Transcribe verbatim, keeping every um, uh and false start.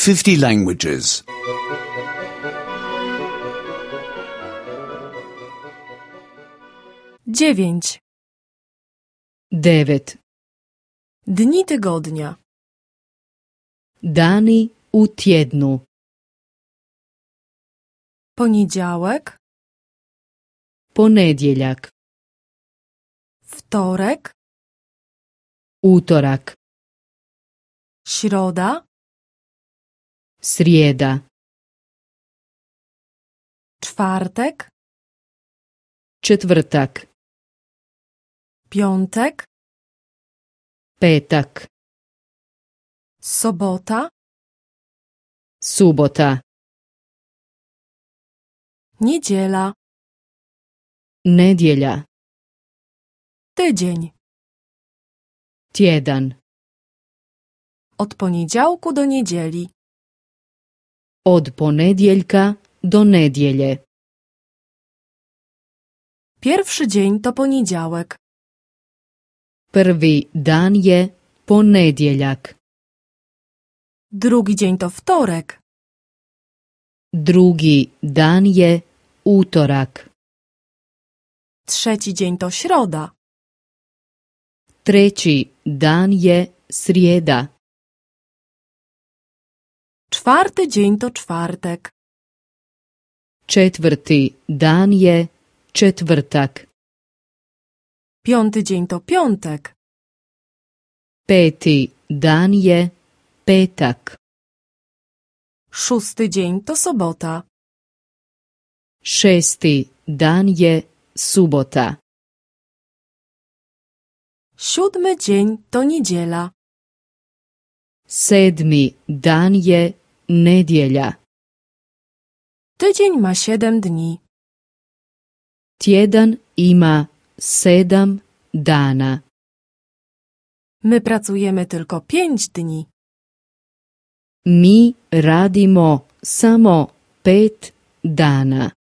fifty languages. Dziewięć. Devet. Dni tygodnia. Dani u tjednu. Poniedziałek, Ponedjeljak. wtorek, Utorak. środa, Srijeda. czwartek, Četvrtak. piątek, Petak. sobota, Subota. niedziela, Nedjelja. tydzień. Tjedan. Od poniedziałku do niedzieli. Od ponedjeljka do nedjelje. Pierwszy dzień to poniedziałek. Prvi dan je ponedjeljak. Drugi dzień to wtorek. Drugi dan je utorak. Trzeci dzień to środa. Treći dan je srijeda. Czwarty dzień to czwartek. Četvrti dan je četvrtak. Piąty dzień to piątek. Peti dan je petak. Szósty dzień to sobota. Šesti dan je subota. Siódmy dzień to niedziela. Sedmi dan je nedjelja. Tydzień ma siedem dni. Tjedan ima sedam dana. My pracujemy tylko pięć dni. Mi radimo samo pet dana.